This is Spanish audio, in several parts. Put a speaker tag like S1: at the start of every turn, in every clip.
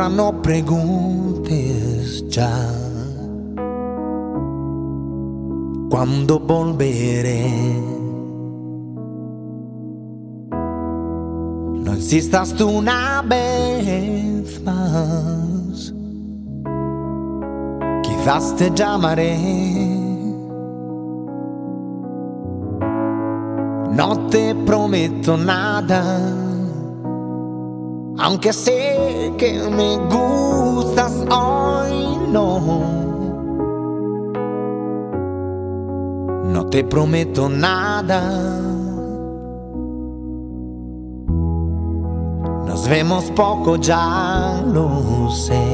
S1: Ahora no preguntes ya cuándo volveré. No insistas tú una vez más, quizás te llamaré. No te prometo nada, aunque sé que me gustas hoy, no. No te prometo nada. Nos vemos poco, ya lo sé.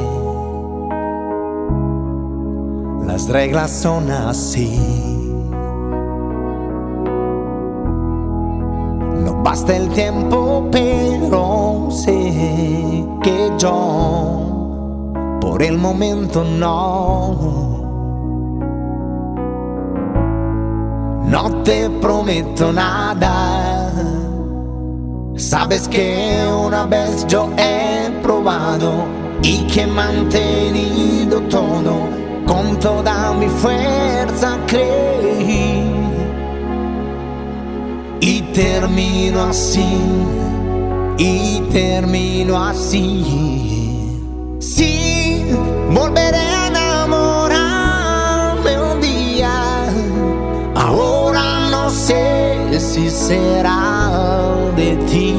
S1: Las reglas son así. No basta el tiempo, pero sé que yo por el momento no te prometo nada. Sabes que una vez yo he probado y que he mantenido todo. Con toda mi fuerza creí y termino así, Sí, volveré a enamorarme un día. Ahora no sé si será de ti.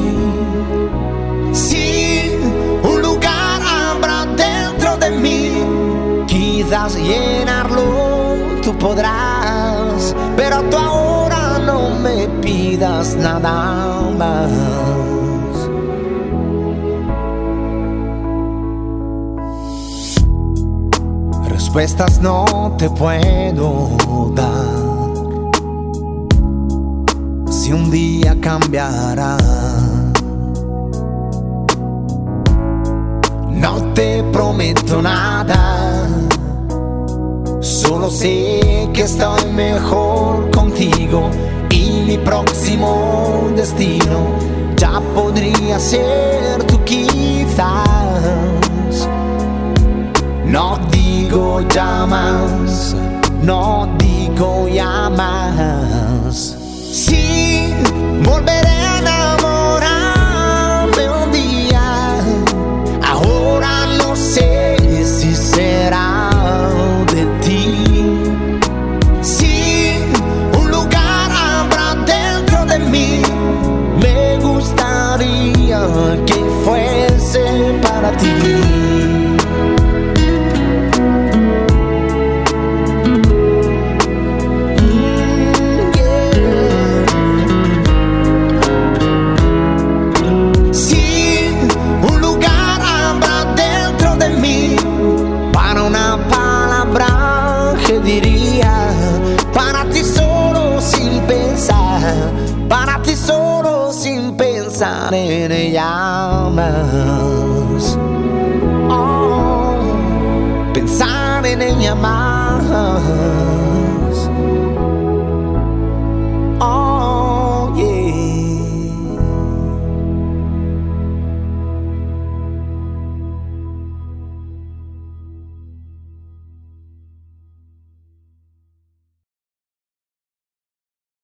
S1: Sí, un lugar habrá dentro de mí. Quizás llenarlo tú podrás, pero tú ahora no me pidas nada más. Respuestas no te puedo dar. Si un día cambiará, no te prometo nada. Solo sé que estoy mejor contigo y mi próximo destino ya podría ser tú quizás. No digo ya más, no digo ya más. Sí, volveré a enamorarme un día. Ahora no sé si será de ti. Sí, un lugar habrá dentro de mí. Me gustaría que fuese para ti. Diría para ti solo sin pensar, para ti solo sin pensar en ella más. Oh, pensar en ella más.